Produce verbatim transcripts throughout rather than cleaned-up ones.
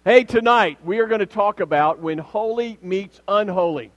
Hey, tonight we are going to talk about when holy meets unholy.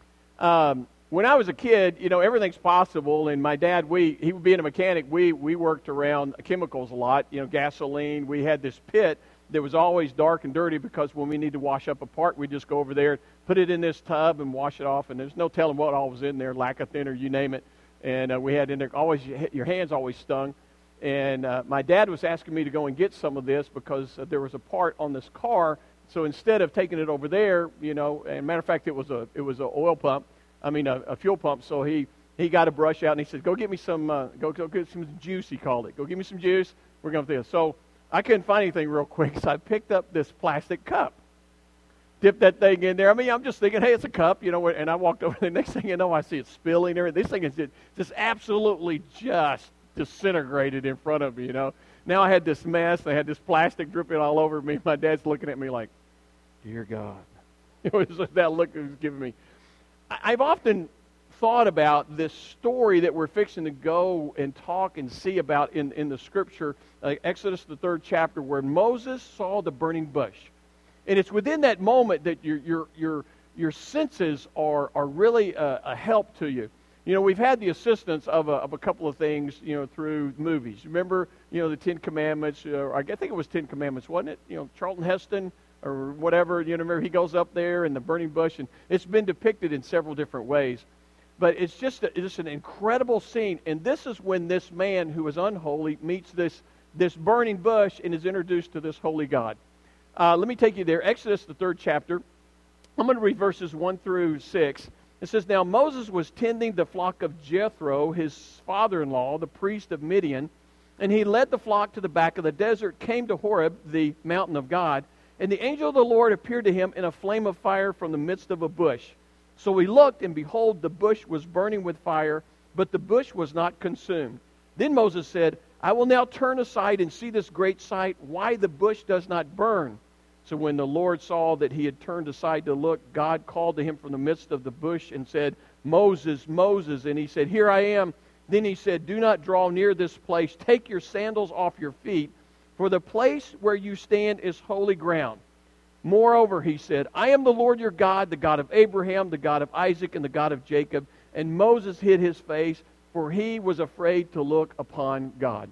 Um, when I was a kid, you know, everything's possible, and my dad, we he being a mechanic, we we worked around chemicals a lot, you know, gasoline. We had this pit that was always dark and dirty because when we need to wash up a part, we just go over there, put it in this tub, and wash it off, and there's no telling what all was in there, lacquer thinner, you name it. And uh, we had in there, always, your hands always stung. And uh, my dad was asking me to go and get some of this because uh, there was a part on this car. So instead of taking it over there, you know, and matter of fact, it was a it was an oil pump. I mean, a, a fuel pump. So he, he got a brush out and he said, "Go get me some. Uh, go go get some juice." He called it. "Go get me some juice. We're going to do this." So I couldn't find anything real quick, so I picked up this plastic cup, dipped that thing in there. I mean, I'm just thinking, hey, it's a cup, you know. And I walked over. The next thing you know, I see it spilling there. This thing is just, just absolutely just disintegrated in front of me, you know. Now I had this mess. I had this plastic dripping all over me. My dad's looking at me like, "Dear God." It was that look he was giving me. I've often thought about this story that we're fixing to go and talk and see about in, in the Scripture, uh, Exodus, the third chapter, where Moses saw the burning bush. And it's within that moment that your your your your senses are, are really a, a help to you. You know, we've had the assistance of a, of a couple of things, you know, through movies. Remember, you know, the Ten Commandments, uh, I think it was Ten Commandments, wasn't it? You know, Charlton Heston or whatever, you know, remember he goes up there in the burning bush, and it's been depicted in several different ways. But it's just a, it's an incredible scene, and this is when this man who is unholy meets this, this burning bush and is introduced to this holy God. Uh, let me take you there. Exodus, the third chapter. I'm going to read verses one through six. It says, "Now Moses was tending the flock of Jethro, his father-in-law, the priest of Midian, and he led the flock to the back of the desert, came to Horeb, the mountain of God, and the angel of the Lord appeared to him in a flame of fire from the midst of a bush. So he looked, and behold, the bush was burning with fire, but the bush was not consumed. Then Moses said, I will now turn aside and see this great sight, why the bush does not burn. So when the Lord saw that he had turned aside to look, God called to him from the midst of the bush and said, Moses, Moses. And he said, Here I am. Then he said, Do not draw near this place. Take your sandals off your feet, for the place where you stand is holy ground. Moreover, he said, I am the Lord your God, the God of Abraham, the God of Isaac, and the God of Jacob. And Moses hid his face, for he was afraid to look upon God.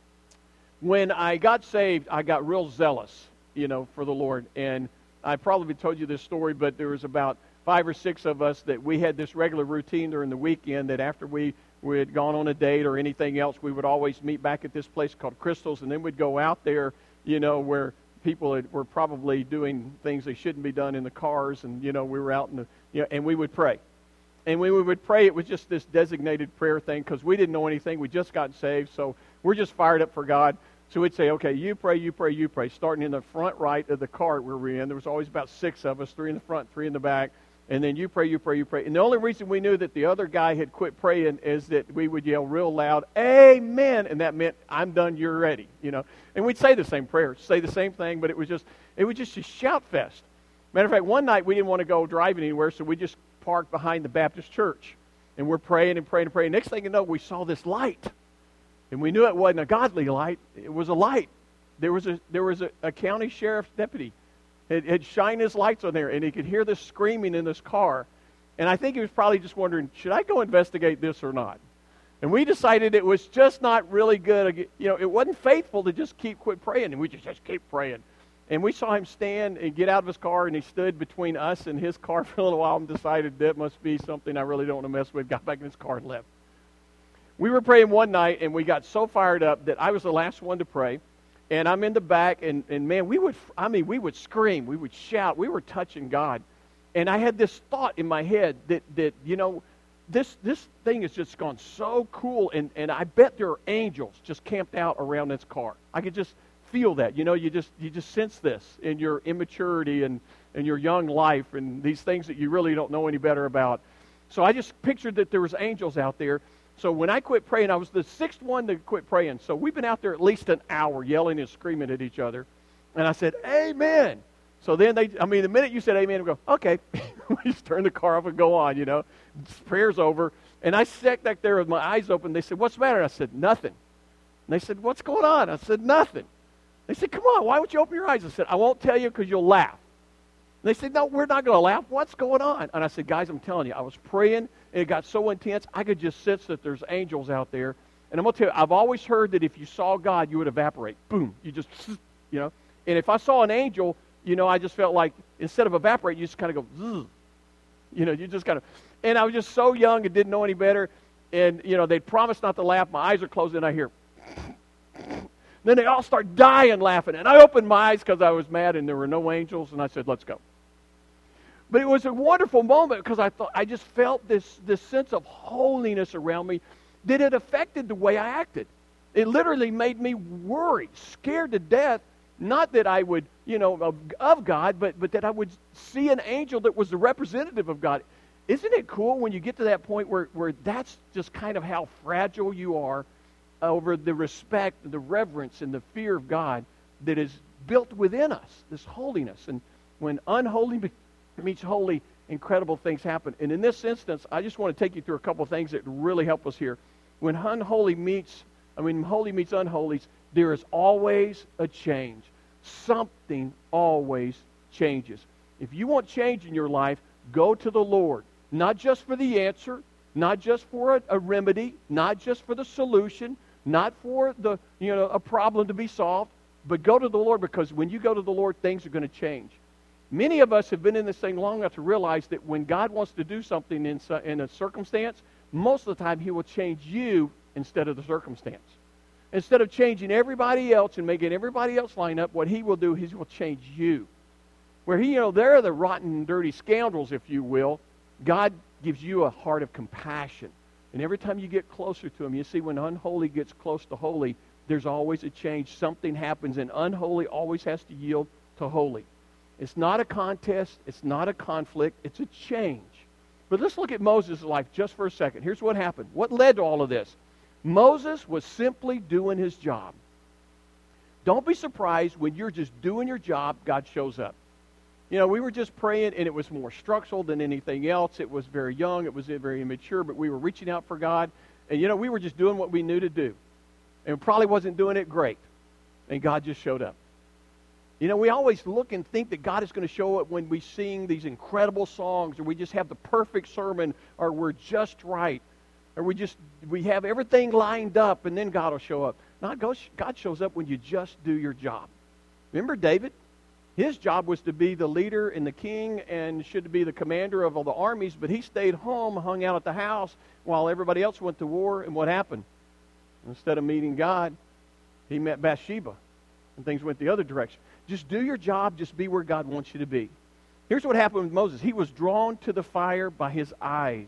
When I got saved, I got real zealous, you know, for the Lord. And I probably told you this story, but there was about five or six of us that we had this regular routine during the weekend that after we, we had gone on a date or anything else, we would always meet back at this place called Crystal's, and then we'd go out there, you know, where people had, were probably doing things they shouldn't be done in the cars, and, you know, we were out in the, you know, and we would pray. And when we would pray, it was just this designated prayer thing because we didn't know anything. We just got saved, so we're just fired up for God. So we'd say, okay, you pray, you pray, you pray, starting in the front right of the cart where we were in. There was always about six of us, three in the front, three in the back. And then you pray, you pray, you pray. And the only reason we knew that the other guy had quit praying is that we would yell real loud, Amen! And that meant, I'm done, you're ready, you know. And we'd say the same prayer, say the same thing, but it was just, it was just a shout fest. Matter of fact, one night we didn't want to go driving anywhere, so we just parked behind the Baptist church. And we're praying and praying and praying. Next thing you know, we saw this light. And we knew it wasn't a godly light. It was a light. There was a there was a, a county sheriff's deputy. It had shined his lights on there, and he could hear this screaming in this car. And I think he was probably just wondering, should I go investigate this or not? And we decided it was just not really good. You know, it wasn't faithful to just keep quit praying, and we just, just keep praying. And we saw him stand and get out of his car, and he stood between us and his car for a little while and decided that must be something I really don't want to mess with, got back in his car and left. We were praying one night, and we got so fired up that I was the last one to pray. And I'm in the back, and, and man, we would, I mean, we would scream, we would shout, we were touching God. And I had this thought in my head that, that you know, this this thing has just gone so cool, and, and I bet there are angels just camped out around this car. I could just feel that. You know, you just you just sense this in your immaturity and, and your young life and these things that you really don't know any better about. So I just pictured that there was angels out there. So when I quit praying, I was the sixth one to quit praying. So we've been out there at least an hour yelling and screaming at each other. And I said, Amen. So then they, I mean, the minute you said amen, we go, okay. We just turn the car off and go on, you know. Prayer's over. And I sat back there with my eyes open. They said, what's the matter? I said, nothing. And they said, what's going on? I said, nothing. They said, come on, why won't you open your eyes? I said, I won't tell you because you'll laugh. And they said, no, we're not going to laugh. What's going on? And I said, guys, I'm telling you, I was praying, and it got so intense, I could just sense that there's angels out there. And I'm going to tell you, I've always heard that if you saw God, you would evaporate. Boom. You just, you know. And if I saw an angel, you know, I just felt like instead of evaporate, you just kind of go, zzz. You know, you just kind of, and I was just so young and didn't know any better. And, you know, they'd promised not to laugh. My eyes are closed, and I hear, then they all start dying laughing. And I opened my eyes because I was mad, and there were no angels, and I said, let's go. But it was a wonderful moment because I thought I just felt this, this sense of holiness around me that it affected the way I acted. It literally made me worry, scared to death, not that I would, you know, of, of God, but, but that I would see an angel that was the representative of God. Isn't it cool when you get to that point where, where that's just kind of how fragile you are over the respect, the reverence, and the fear of God that is built within us, this holiness. And when unholy meets holy, incredible things happen. And in this instance, I just want to take you through a couple of things that really help us here. When unholy meets, I mean, holy meets unholies, there is always a change. Something always changes. If you want change in your life, go to the Lord. Not just for the answer, not just for a, a remedy, not just for the solution, not for the, you know, a problem to be solved, but go to the Lord, because when you go to the Lord, things are going to change. Many of us have been in this thing long enough to realize that when God wants to do something in, in a circumstance, most of the time He will change you instead of the circumstance. Instead of changing everybody else and making everybody else line up, what He will do is He will change you. Where He, you know, they're the rotten, dirty scoundrels, if you will. God gives you a heart of compassion. And every time you get closer to Him, you see when unholy gets close to holy, there's always a change. Something happens, and unholy always has to yield to holy. It's not a contest. It's not a conflict. It's a change. But let's look at Moses' life just for a second. Here's what happened. What led to all of this? Moses was simply doing his job. Don't be surprised when you're just doing your job, God shows up. You know, we were just praying, and it was more structural than anything else. It was very young. It was very immature, but we were reaching out for God. And, you know, we were just doing what we knew to do. And probably wasn't doing it great. And God just showed up. You know, we always look and think that God is going to show up when we sing these incredible songs, or we just have the perfect sermon, or we're just right, or we just we have everything lined up, and then God will show up. No, God shows up when you just do your job. Remember David? His job was to be the leader and the king and should be the commander of all the armies, but he stayed home, hung out at the house while everybody else went to war, and what happened? Instead of meeting God, he met Bathsheba, and things went the other direction. Just do your job. Just be where God wants you to be. Here's what happened with Moses. He was drawn to the fire by his eyes.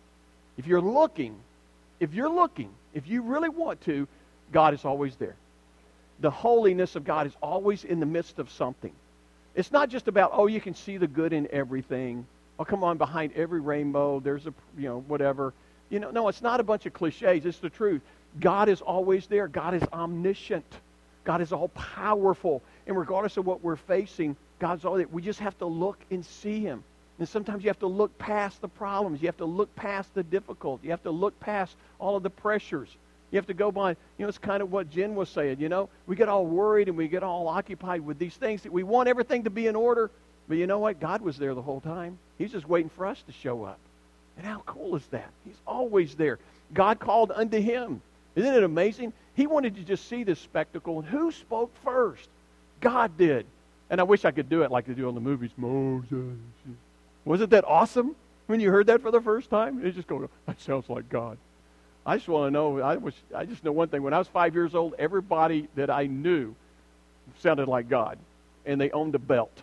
If you're looking, if you're looking, if you really want to, God is always there. The holiness of God is always in the midst of something. It's not just about, oh, you can see the good in everything. Oh, come on, behind every rainbow, there's a, you know, whatever. You know, no, it's not a bunch of cliches. It's the truth. God is always there. God is omniscient. God is all-powerful. And regardless of what we're facing, God's all there. We just have to look and see Him. And sometimes you have to look past the problems. You have to look past the difficulty. You have to look past all of the pressures. You have to go by, you know, it's kind of what Jen was saying, you know. We get all worried and we get all occupied with these things that we want everything to be in order. But you know what? God was there the whole time. He's just waiting for us to show up. And how cool is that? He's always there. God called unto Him. Isn't it amazing? He wanted to just see this spectacle. And who spoke first? God did. And I wish I could do it like they do on the movies. Moses. Wasn't that awesome when you heard that for the first time? It just go, that sounds like God. I just want to know, I was, I just know one thing. When I was five years old, everybody that I knew sounded like God. And they owned a belt.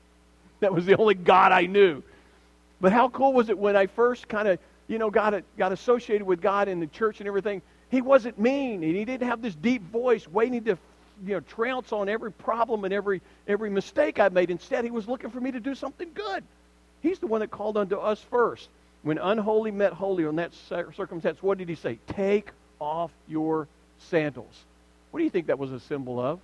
That was the only God I knew. But how cool was it when I first kind of, you know, got, got associated with God in the church and everything? He wasn't mean, and He didn't have this deep voice waiting to, you know, trounce on every problem and every every mistake I made. Instead, He was looking for me to do something good. He's the one that called unto us first. When unholy met holy on that circumstance, what did He say? Take off your sandals. What do you think that was a symbol of?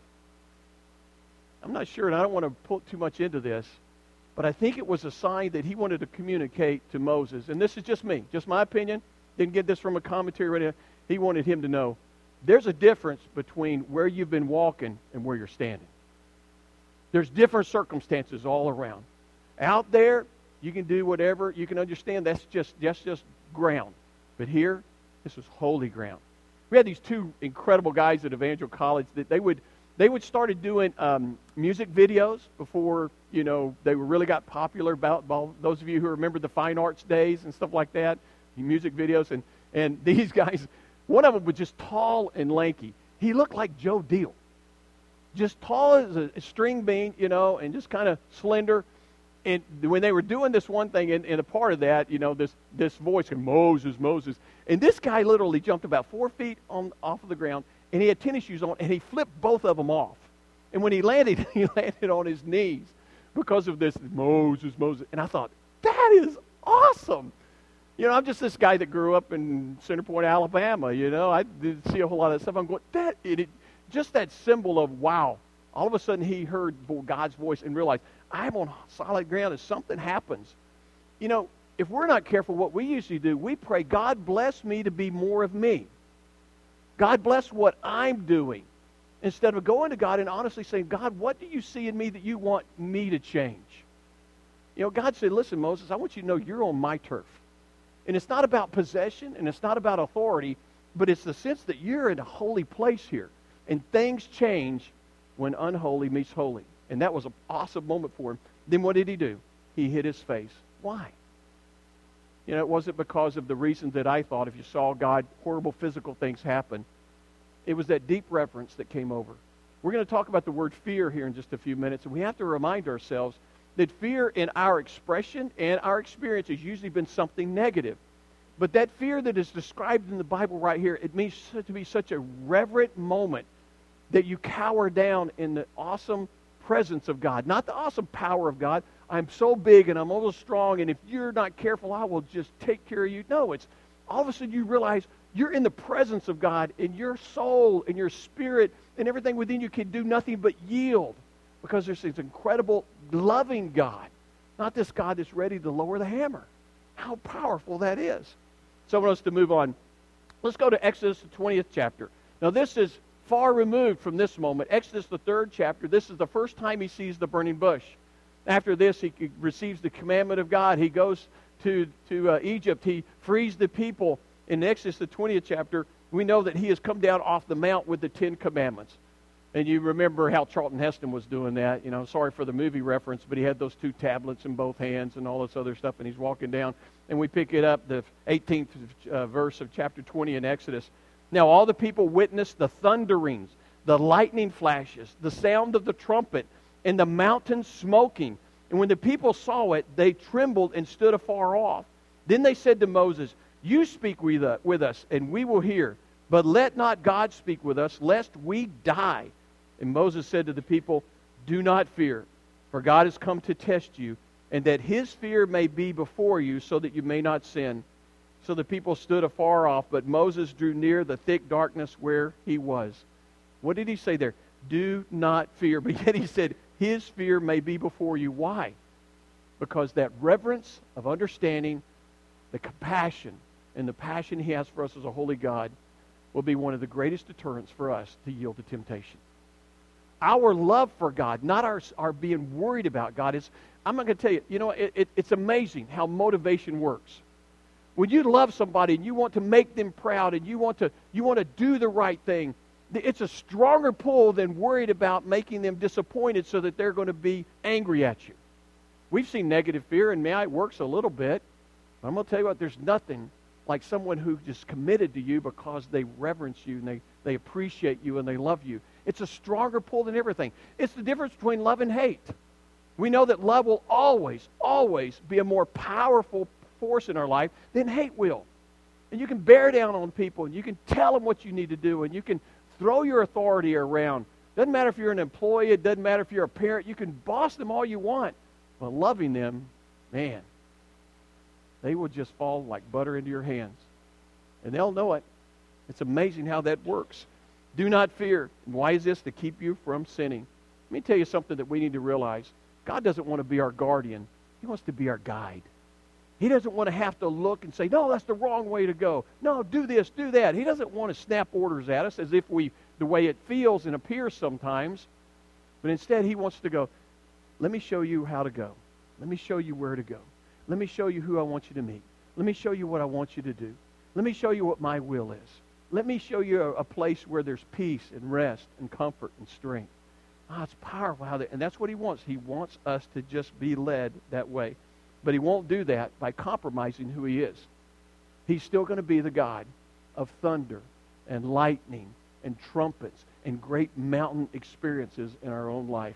I'm not sure, and I don't want to put too much into this, but I think it was a sign that He wanted to communicate to Moses. And this is just me, just my opinion. Didn't get this from a commentary or anything. He wanted him to know, there's a difference between where you've been walking and where you're standing. There's different circumstances all around. Out there, you can do whatever. You can understand that's just, just, just ground. But here, this was holy ground. We had these two incredible guys at Evangel College that they would they would started doing um, music videos before, you know, they really got popular. About, about those of you who remember the Fine Arts days and stuff like that, music videos. And, and these guys, one of them was just tall and lanky. He looked like Joe Deal. Just tall as a, a string bean, you know, and just kind of slender. And when they were doing this one thing, and, and a part of that, you know, this, this voice, Moses, Moses. And this guy literally jumped about four feet on off of the ground, and he had tennis shoes on, and he flipped both of them off. And when he landed, he landed on his knees because of this, Moses, Moses. And I thought, that is awesome. You know, I'm just this guy that grew up in Center Point, Alabama, you know. I didn't see a whole lot of that stuff. I'm going, that, it, it, just that symbol of, wow. All of a sudden, he heard God's voice and realized, I'm on solid ground. If something happens, you know, if we're not careful, what we usually do, we pray, God bless me to be more of me. God bless what I'm doing. Instead of going to God and honestly saying, God, what do you see in me that you want me to change? You know, God said, listen, Moses, I want you to know you're on my turf. And it's not about possession and it's not about authority, but it's the sense that you're in a holy place here. And things change when unholy meets holy. And that was an awesome moment for him. Then what did he do? He hid his face. Why? You know, it wasn't because of the reason that I thought if you saw God, horrible physical things happen. It was that deep reverence that came over. We're going to talk about the word fear here in just a few minutes, and we have to remind ourselves that fear in our expression and our experience has usually been something negative. But that fear that is described in the Bible right here, it means to be such a reverent moment that you cower down in the awesome presence of God. Not the awesome power of God. I'm so big and I'm a little strong, and if you're not careful, I will just take care of you. No, it's all of a sudden you realize you're in the presence of God, and your soul and your spirit and everything within you can do nothing but yield, because there's this incredible loving God, not this God that's ready to lower the hammer. How powerful that is. So I want us to move on. Let's go to Exodus, the twentieth chapter. Now this is far removed from this moment. Exodus, the third chapter, this is the first time he sees the burning bush. After this, he receives the commandment of God. He goes to, to uh, Egypt. He frees the people. In Exodus, the twentieth chapter, we know that he has come down off the mount with the Ten Commandments. And you remember how Charlton Heston was doing that. You know, sorry for the movie reference, but he had those two tablets in both hands and all this other stuff, and he's walking down. And we pick it up, the eighteenth uh, verse of chapter twenty in Exodus. Now all the people witnessed the thunderings, the lightning flashes, the sound of the trumpet, and the mountain smoking. And when the people saw it, they trembled and stood afar off. Then they said to Moses, you speak with us, and we will hear. But let not God speak with us, lest we die. And Moses said to the people, do not fear, for God has come to test you, and that his fear may be before you, so that you may not sin. So the people stood afar off, but Moses drew near the thick darkness where he was. What did he say there? Do not fear. But yet he said, his fear may be before you. Why? Because that reverence of understanding, the compassion, and the passion he has for us as a holy God will be one of the greatest deterrents for us to yield to temptation. Our love for God, not our, our being worried about God, is, I'm not going to tell you, you know, it, it, it's amazing how motivation works. When you love somebody and you want to make them proud and you want to you want to do the right thing, it's a stronger pull than worried about making them disappointed so that they're going to be angry at you. We've seen negative fear, and yeah, it works a little bit. But I'm going to tell you what, there's nothing like someone who just committed to you because they reverence you and they, they appreciate you and they love you. It's a stronger pull than everything. It's the difference between love and hate. We know that love will always, always be a more powerful force in our life than hate will. And you can bear down on people, and you can tell them what you need to do, and you can throw your authority around. Doesn't matter if you're an employee, it doesn't matter if you're a parent, you can boss them all you want. But loving them, man, they will just fall like butter into your hands. And they'll know it. It's amazing how that works. Do not fear. And why is this? To keep you from sinning. Let me tell you something that we need to realize. God doesn't want to be our guardian. He wants to be our guide. He doesn't want to have to look and say, no, that's the wrong way to go. No, do this, do that. He doesn't want to snap orders at us as if we, the way it feels and appears sometimes. But instead, he wants to go, let me show you how to go. Let me show you where to go. Let me show you who I want you to meet. Let me show you what I want you to do. Let me show you what my will is. Let me show you a, a place where there's peace and rest and comfort and strength. Ah, it's powerful how that, and that's what he wants. He wants us to just be led that way. But he won't do that by compromising who he is. He's still going to be the God of thunder and lightning and trumpets and great mountain experiences in our own life.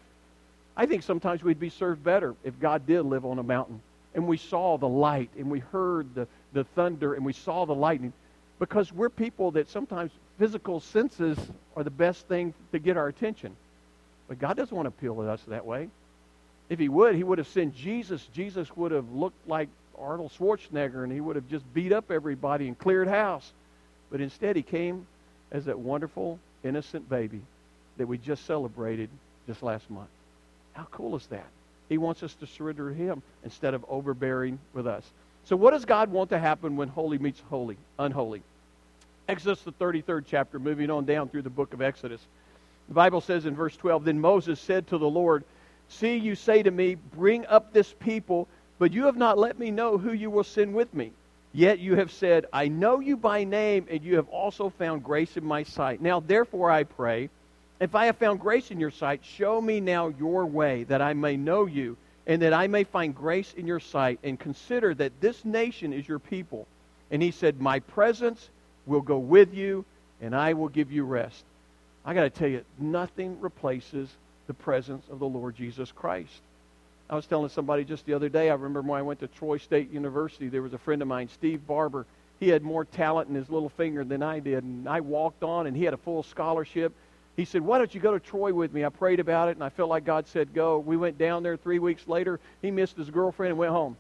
I think sometimes we'd be served better if God did live on a mountain and we saw the light and we heard the, the thunder and we saw the lightning, because we're people that sometimes physical senses are the best thing to get our attention. But God doesn't want to appeal to us that way. If he would, he would have sent Jesus. Jesus would have looked like Arnold Schwarzenegger, and he would have just beat up everybody and cleared house. But instead, he came as that wonderful, innocent baby that we just celebrated just last month. How cool is that? He wants us to surrender to him instead of overbearing with us. So what does God want to happen when holy meets holy, unholy? Exodus, the thirty-third chapter, moving on down through the book of Exodus. The Bible says in verse twelve, then Moses said to the Lord, see, you say to me, bring up this people, but you have not let me know who you will send with me. Yet you have said, I know you by name, and you have also found grace in my sight. Now therefore I pray, if I have found grace in your sight, show me now your way, that I may know you, and that I may find grace in your sight, and consider that this nation is your people. And he said, my presence will go with you, and I will give you rest. I got to tell you, nothing replaces the presence of the Lord Jesus Christ. I was telling somebody just the other day, I remember when I went to Troy State University, there was a friend of mine, Steve Barber. He had more talent in his little finger than I did, and I walked on, and he had a full scholarship. He said, why don't you go to Troy with me? I prayed about it, and I felt like God said go. We went down there three weeks later. He missed his girlfriend and went home.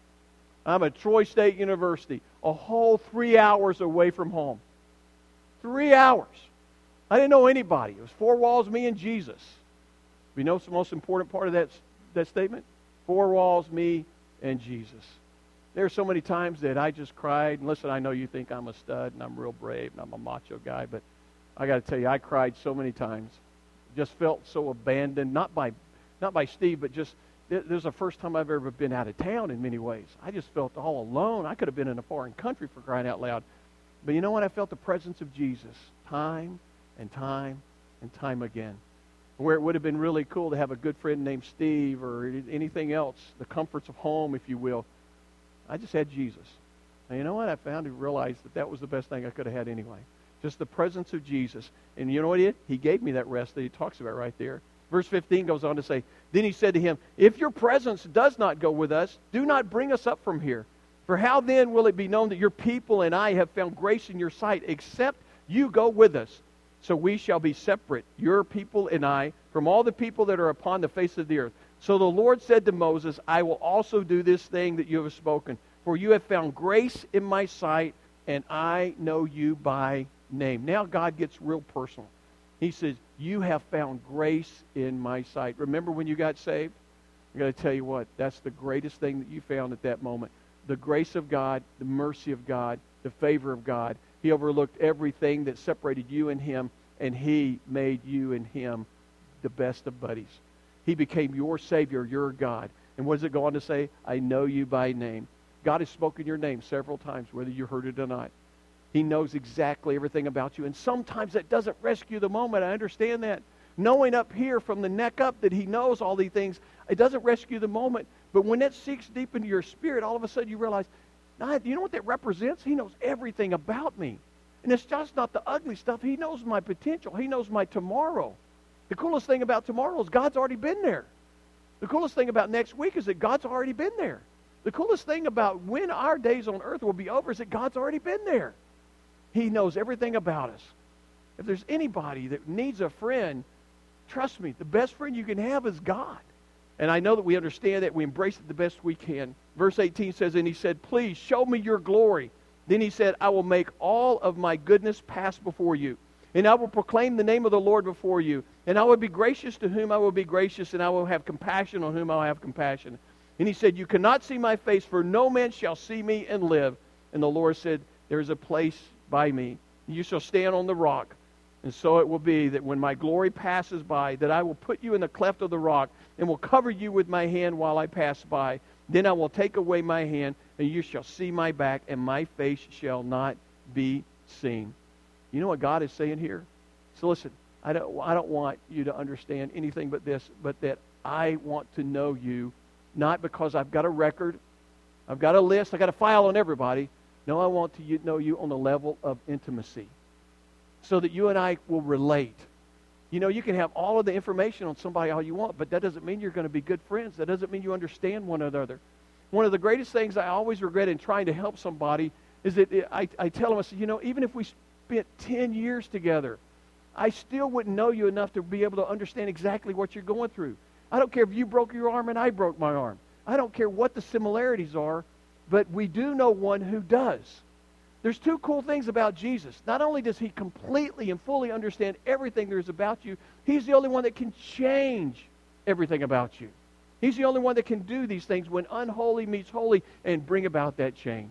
I'm at Troy State University, a whole three hours away from home. Three hours. I didn't know anybody. It was four walls, me and Jesus. You know what's the most important part of that, that statement? Four walls, me, and Jesus. There are so many times that I just cried. And listen, I know you think I'm a stud and I'm real brave and I'm a macho guy, but I got to tell you, I cried so many times. Just felt so abandoned, not by, not by Steve, but just, this is the first time I've ever been out of town in many ways. I just felt all alone. I could have been in a foreign country for crying out loud. But you know what? I felt the presence of Jesus time and time and time again. Where it would have been really cool to have a good friend named Steve or anything else, the comforts of home, if you will. I just had Jesus. And you know what? I found and realized that that was the best thing I could have had anyway. Just the presence of Jesus. And you know what he did? He gave me that rest that he talks about right there. Verse fifteen goes on to say, then he said to him, if your presence does not go with us, do not bring us up from here. For how then will it be known that your people and I have found grace in your sight, except you go with us? So we shall be separate, your people and I, from all the people that are upon the face of the earth. So the Lord said to Moses, I will also do this thing that you have spoken. For you have found grace in my sight, and I know you by name. Now God gets real personal. He says, you have found grace in my sight. Remember when you got saved? I'm going to tell you what, that's the greatest thing that you found at that moment. The grace of God, the mercy of God, the favor of God. He overlooked everything that separated you and him, and he made you and him the best of buddies. He became your Savior, your God. And what does it go on to say? I know you by name. God has spoken your name several times, whether you heard it or not. He knows exactly everything about you. And sometimes that doesn't rescue the moment. I understand that. Knowing up here from the neck up that he knows all these things, it doesn't rescue the moment. But when that sinks deep into your spirit, all of a sudden you realize, nah, you know what that represents? He knows everything about me. And it's just not the ugly stuff. He knows my potential. He knows my tomorrow. The coolest thing about tomorrow is God's already been there. The coolest thing about next week is that God's already been there. The coolest thing about when our days on earth will be over is that God's already been there. He knows everything about us. If there's anybody that needs a friend, trust me, the best friend you can have is God. And I know that we understand that. We embrace it the best we can. Verse eighteen says, and he said, please show me your glory. Then he said, I will make all of my goodness pass before you. And I will proclaim the name of the Lord before you. And I will be gracious to whom I will be gracious, and I will have compassion on whom I will have compassion. And he said, you cannot see my face, for no man shall see me and live. And the Lord said, there is a place by me. You shall stand on the rock. And so it will be that when my glory passes by, that I will put you in the cleft of the rock and will cover you with my hand while I pass by. Then I will take away my hand, and you shall see my back, and my face shall not be seen. You know what God is saying here? So listen, I don't, I don't want you to understand anything but this, but that I want to know you, not because I've got a record, I've got a list, I've got a file on everybody. No, I want to know you on the level of intimacy, so that you and I will relate. You know, you can have all of the information on somebody all you want, but that doesn't mean you're going to be good friends. That doesn't mean you understand one another. One of the greatest things I always regret in trying to help somebody is that I, I tell them, I say, you know, even if we spent ten years together, I still wouldn't know you enough to be able to understand exactly what you're going through. I don't care if you broke your arm and I broke my arm. I don't care what the similarities are, but we do know one who does. There's two cool things about Jesus. Not only does he completely and fully understand everything there is about you, he's the only one that can change everything about you. He's the only one that can do these things when unholy meets holy and bring about that change.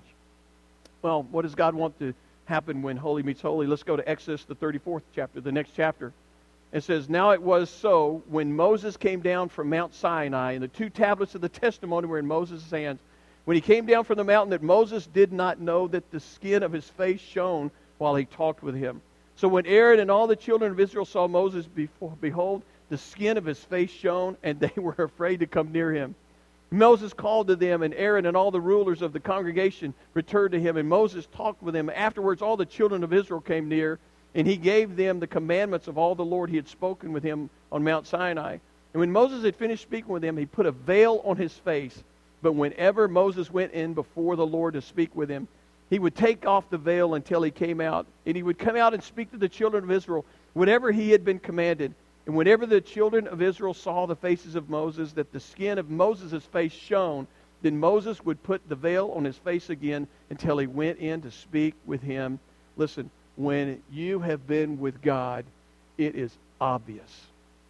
Well, what does God want to happen when holy meets holy? Let's go to Exodus, the thirty-fourth chapter, the next chapter. It says, now it was so, when Moses came down from Mount Sinai, and the two tablets of the testimony were in Moses' hands, when he came down from the mountain, that Moses did not know that the skin of his face shone while he talked with him. So when Aaron and all the children of Israel saw Moses, before, behold, the skin of his face shone, and they were afraid to come near him. Moses called to them, and Aaron and all the rulers of the congregation returned to him, and Moses talked with them. Afterwards, all the children of Israel came near, and he gave them the commandments of all the Lord he had spoken with him on Mount Sinai. And when Moses had finished speaking with them, he put a veil on his face. But whenever Moses went in before the Lord to speak with him, he would take off the veil until he came out. And he would come out and speak to the children of Israel whatever he had been commanded. And whenever the children of Israel saw the faces of Moses, that the skin of Moses' face shone, then Moses would put the veil on his face again until he went in to speak with him. Listen, when you have been with God, it is obvious.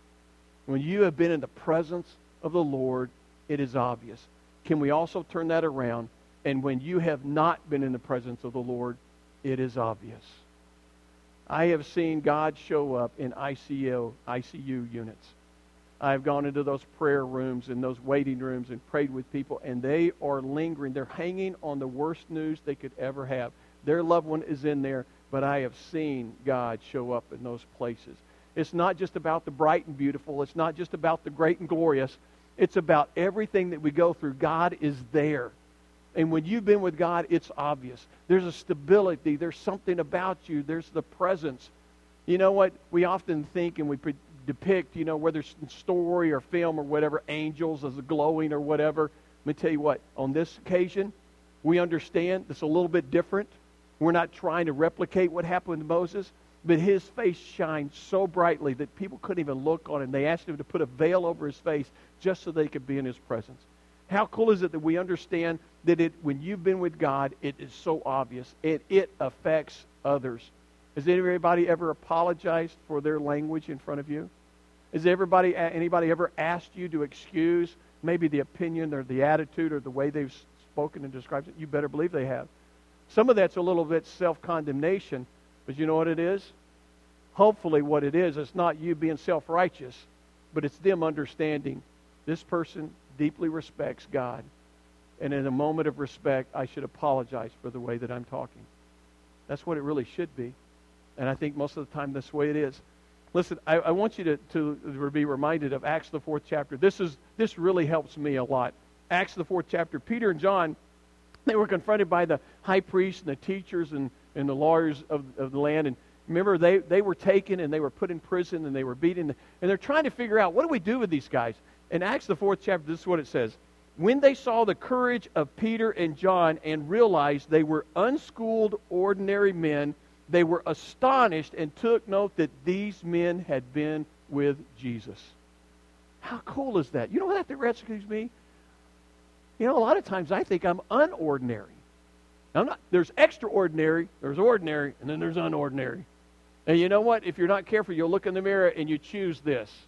When you have been in the presence of the Lord, it is obvious. Can we also turn that around? And when you have not been in the presence of the Lord, it is obvious. I have seen God show up in I C U, I C U units. I've gone into those prayer rooms and those waiting rooms and prayed with people, and they are lingering. They're hanging on the worst news they could ever have. Their loved one is in there, but I have seen God show up in those places. It's not just about the bright and beautiful. It's not just about the great and glorious. It's about everything that we go through. God is there. And when you've been with God, it's obvious. There's a stability. There's something about you. There's the presence. You know what? We often think and we pre- depict, you know, whether it's in story or film or whatever, angels as glowing or whatever. Let me tell you what. On this occasion, we understand it's a little bit different. We're not trying to replicate what happened with Moses. But his face shined so brightly that people couldn't even look on him. They asked him to put a veil over his face just so they could be in his presence. How cool is it that we understand that it, when you've been with God, it is so obvious, and it affects others. Has anybody ever apologized for their language in front of you? Has everybody, anybody ever asked you to excuse maybe the opinion or the attitude or the way they've spoken and described it? You better believe they have. Some of that's a little bit self-condemnation. But you know what it is? Hopefully what it is, it's not you being self-righteous, but it's them understanding this person deeply respects God. And in a moment of respect, I should apologize for the way that I'm talking. That's what it really should be. And I think most of the time that's the way it is. Listen, I, I want you to, to be reminded of Acts, the fourth chapter. This is this really helps me a lot. Acts, the fourth chapter. Peter and John, they were confronted by the high priests and the teachers and and the lawyers of, of the land. And remember, they, they were taken and they were put in prison and they were beaten. And they're trying to figure out, what do we do with these guys? In Acts, the fourth chapter, this is what it says. When they saw the courage of Peter and John and realized they were unschooled, ordinary men, they were astonished and took note that these men had been with Jesus. How cool is that? You know what that rescues me? You know, a lot of times I think I'm unordinary. Now, I'm not, there's extraordinary, there's ordinary, and then there's unordinary. And you know what? If you're not careful, you'll look in the mirror and you choose this.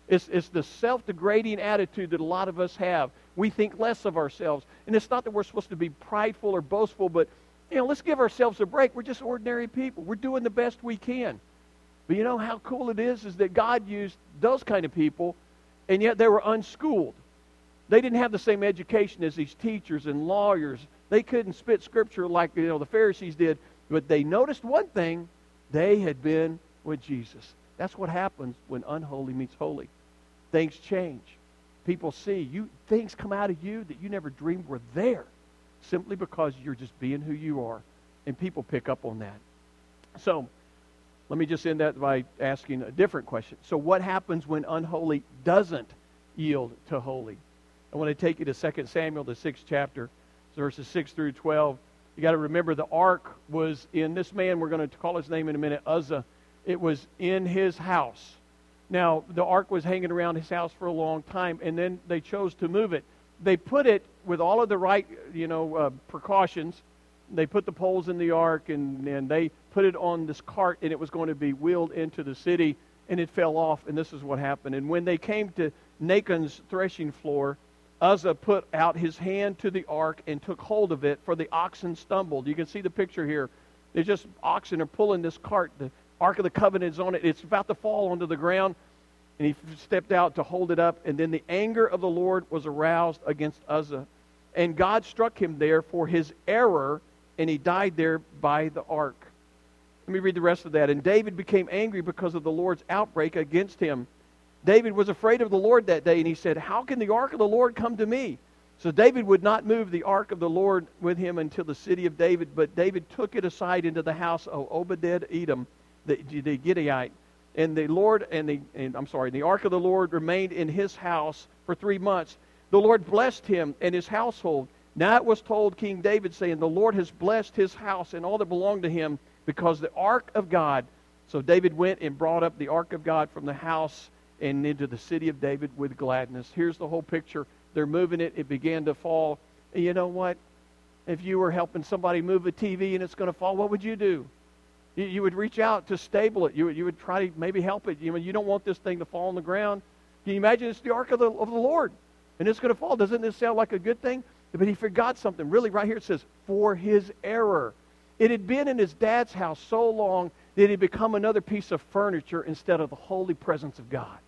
It's, it's the self-degrading attitude that a lot of us have. We think less of ourselves. And it's not that we're supposed to be prideful or boastful, but, you know, let's give ourselves a break. We're just ordinary people. We're doing the best we can. But you know how cool it is, is that God used those kind of people, and yet they were unschooled. They didn't have the same education as these teachers and lawyers. They couldn't spit Scripture like, you know, the Pharisees did. But they noticed one thing. They had been with Jesus. That's what happens when unholy meets holy. Things change. People see you. Things come out of you that you never dreamed were there, simply because you're just being who you are, and people pick up on that. So, let me just end that by asking a different question. So, what happens when unholy doesn't yield to holy? I want to take you to Second Samuel, the sixth chapter, verses six through twelve. You got to remember the ark was in this man. We're going to call his name in a minute, Uzzah. It was in his house. Now, the ark was hanging around his house for a long time, and then they chose to move it. They put it with all of the right, you know, uh, precautions. They put the poles in the ark, and, and they put it on this cart, and it was going to be wheeled into the city, and it fell off, and this is what happened. And when they came to Nachon's threshing floor, Uzzah put out his hand to the ark and took hold of it, for the oxen stumbled. You can see the picture here. There's just oxen are pulling this cart. The Ark of the Covenant is on it. It's about to fall onto the ground. And he stepped out to hold it up. And then the anger of the Lord was aroused against Uzzah. And God struck him there for his error, and he died there by the ark. Let me read the rest of that. And David became angry because of the Lord's outbreak against him. David was afraid of the Lord that day, and he said, how can the ark of the Lord come to me? So David would not move the ark of the Lord with him until the city of David, but David took it aside into the house of Obed-Edom, the, the Gittite. And the Lord, and the, and I'm sorry, the ark of the Lord remained in his house for three months. The Lord blessed him and his household. Now it was told King David, saying, the Lord has blessed his house and all that belonged to him, because the ark of God. So David went and brought up the ark of God from the house and into the city of David with gladness. Here's the whole picture. They're moving it. It began to fall. And you know what? If you were helping somebody move a T V and it's going to fall, what would you do? You, you would reach out to stable it. You would, you would try to maybe help it. You know, you don't want this thing to fall on the ground. Can you imagine it's the ark of the, of the Lord, and it's going to fall? Doesn't this sound like a good thing? But he forgot something. Really, right here it says, for his error. It had been in his dad's house so long that it had become another piece of furniture instead of the holy presence of God.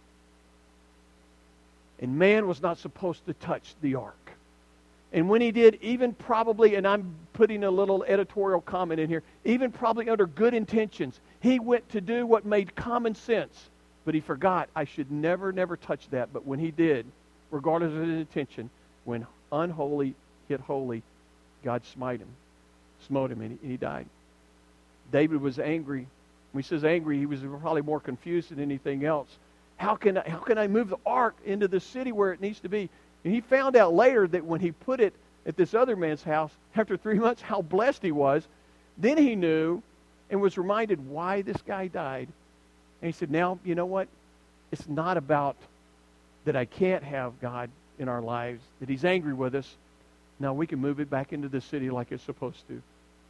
And man was not supposed to touch the ark. And when he did, even probably, and I'm putting a little editorial comment in here, even probably under good intentions, he went to do what made common sense. But he forgot, I should never, never touch that. But when he did, regardless of his intention, when unholy hit holy, God smite him, smote him, and he, and he died. David was angry. When he says angry, he was probably more confused than anything else. How can I, how can I move the ark into the city where it needs to be? And he found out later that when he put it at this other man's house, after three months, how blessed he was. Then he knew and was reminded why this guy died. And he said, now, you know what? It's not about that I can't have God in our lives, that he's angry with us. Now we can move it back into the city like it's supposed to.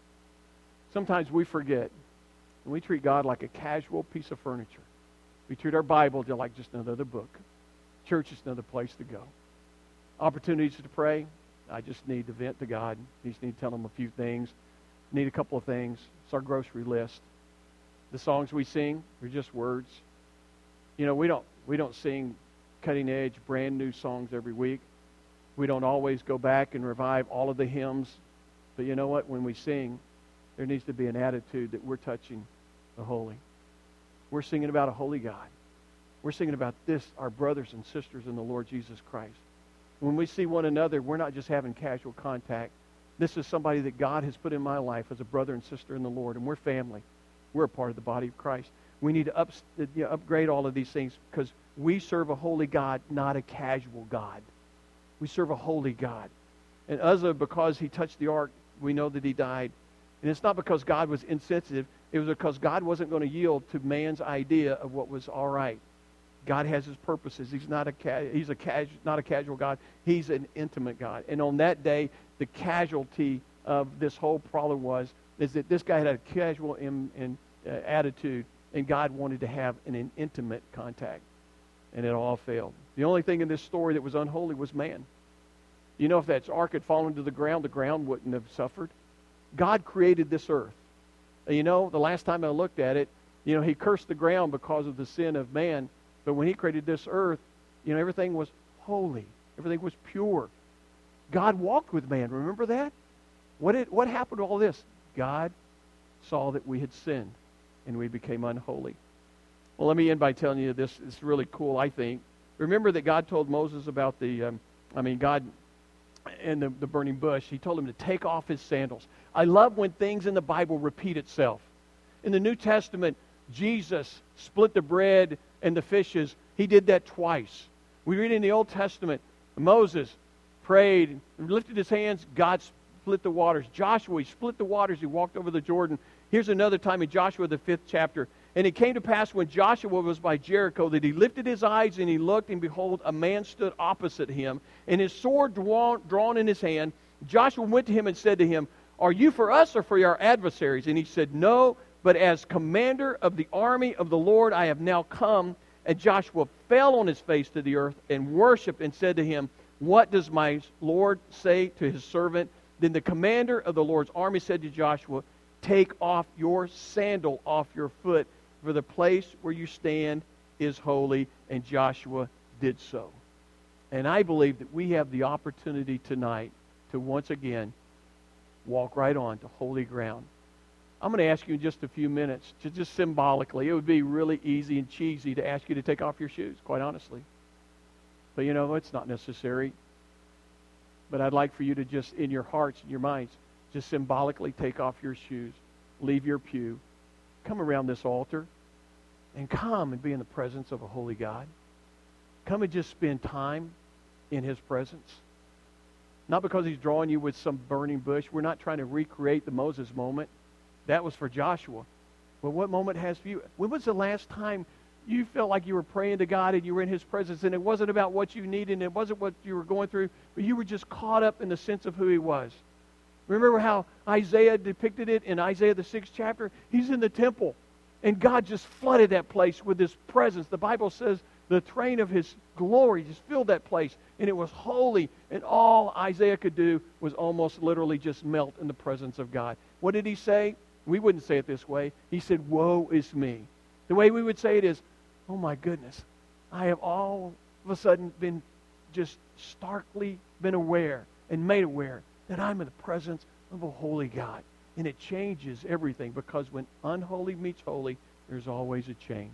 Sometimes we forget, and we treat God like a casual piece of furniture. We treat our Bible like just another book. Church is another place to go. Opportunities to pray. I just need to vent to God. I just need to tell him a few things. Need a couple of things. It's our grocery list. The songs we sing are just words. You know, we don't we don't sing cutting edge, brand new songs every week. We don't always go back and revive all of the hymns. But you know what? When we sing, there needs to be an attitude that we're touching the holy. We're singing about a holy God. We're singing about this, our brothers and sisters in the Lord Jesus Christ. When we see one another, we're not just having casual contact. This is somebody that God has put in my life as a brother and sister in the Lord, and we're family. We're a part of the body of Christ. We need to up, you know, upgrade all of these things because we serve a holy God, not a casual God. We serve a holy God. And Uzzah, because he touched the ark, we know that he died. And it's not because God was insensitive. It was because God wasn't going to yield to man's idea of what was all right. God has his purposes. He's not a ca- he's a casual, not a casual God. He's an intimate God. And on that day, the casualty of this whole problem was is that this guy had a casual in, in, uh, attitude, and God wanted to have an, an intimate contact. and it all failed. The only thing in this story that was unholy was man. You know, if that ark had fallen to the ground, the ground wouldn't have suffered. God created this earth. And you know, the last time I looked at it, you know, he cursed the ground because of the sin of man. But when he created this earth, you know, everything was holy. Everything was pure. God walked with man. Remember that? What did, what happened to all this? God saw that we had sinned, and we became unholy. Well, let me end by telling you this. It's really cool, I think. Remember that God told Moses about the, um, I mean, God and the, the burning bush. He told him to take off his sandals. I love when things in the Bible repeat itself. In the New Testament, Jesus split the bread and the fishes. He did that twice. We read in the Old Testament, Moses prayed, lifted his hands, God split the waters. Joshua, he split the waters, he walked over the Jordan. Here's another time in Joshua, the fifth chapter. And it came to pass when Joshua was by Jericho that he lifted his eyes and he looked, and behold, a man stood opposite him, and his sword drawn, drawn in his hand. Joshua went to him and said to him, are you for us or for our adversaries? And he said, no, but as commander of the army of the Lord I have now come. And Joshua fell on his face to the earth and worshipped and said to him, what does my Lord say to his servant? Then the commander of the Lord's army said to Joshua, take off your sandal off your foot, for the place where you stand is holy. And Joshua did so. And I believe that we have the opportunity tonight to once again walk right on to holy ground. I'm going to ask you in just a few minutes, to just symbolically, it would be really easy and cheesy to ask you to take off your shoes, quite honestly. But you know, it's not necessary. But I'd like for you to just, in your hearts and your minds, just symbolically take off your shoes, leave your pew, come around this altar, and come and be in the presence of a holy God. Come and just spend time in His presence. Not because He's drawing you with some burning bush. We're not trying to recreate the Moses moment. That was for Joshua. But what moment has for you? When was the last time you felt like you were praying to God and you were in His presence, and it wasn't about what you needed and it wasn't what you were going through, but you were just caught up in the sense of who He was? Remember how Isaiah depicted it in Isaiah the sixth chapter? He's in the temple, and God just flooded that place with His presence. The Bible says the train of His glory just filled that place, and it was holy, and all Isaiah could do was almost literally just melt in the presence of God. What did he say? We wouldn't say it this way. He said, woe is me. The way we would say it is, oh my goodness, I have all of a sudden been just starkly been aware and made aware that I'm in the presence of a holy God. And it changes everything, because when unholy meets holy, there's always a change.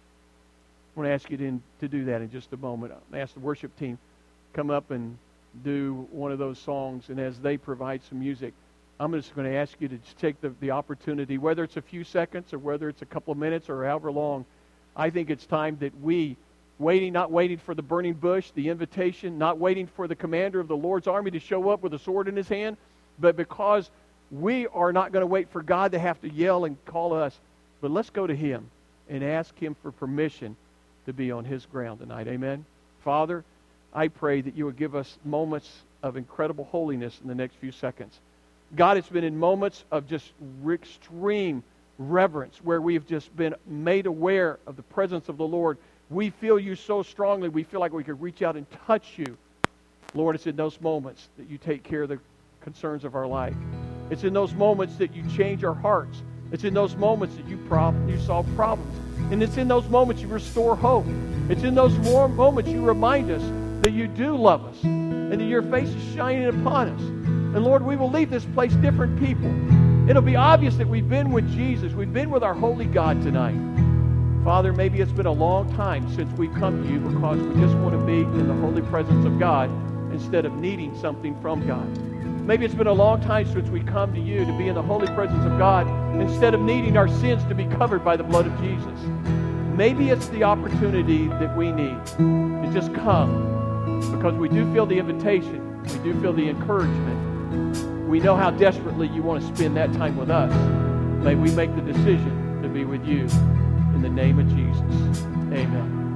I want to ask you to, to do that in just a moment. I'll ask the worship team come up and do one of those songs, and as they provide some music, I'm just going to ask you to just take the, the opportunity, whether it's a few seconds or whether it's a couple of minutes or however long. I think it's time that we, waiting, not waiting for the burning bush, the invitation, not waiting for the commander of the Lord's army to show up with a sword in his hand, but because we are not going to wait for God to have to yell and call us, but let's go to Him and ask Him for permission to be on His ground tonight. Amen? Father, I pray that You would give us moments of incredible holiness in the next few seconds. God, it's been in moments of just extreme reverence where we've just been made aware of the presence of the Lord. We feel You so strongly, we feel like we could reach out and touch You. Lord, it's in those moments that You take care of the concerns of our life. It's in those moments that You change our hearts. It's in those moments that You, prob- you solve problems. And it's in those moments You restore hope. It's in those warm moments You remind us that You do love us and that Your face is shining upon us. And Lord, we will leave this place different people. It'll be obvious that we've been with Jesus. We've been with our holy God tonight. Father, maybe it's been a long time since we've come to You because we just want to be in the holy presence of God instead of needing something from God. Maybe it's been a long time since we come to You to be in the holy presence of God instead of needing our sins to be covered by the blood of Jesus. Maybe it's the opportunity that we need to just come, because we do feel the invitation. We do feel the encouragement. We know how desperately You want to spend that time with us. May we make the decision to be with You. In the name of Jesus. Amen.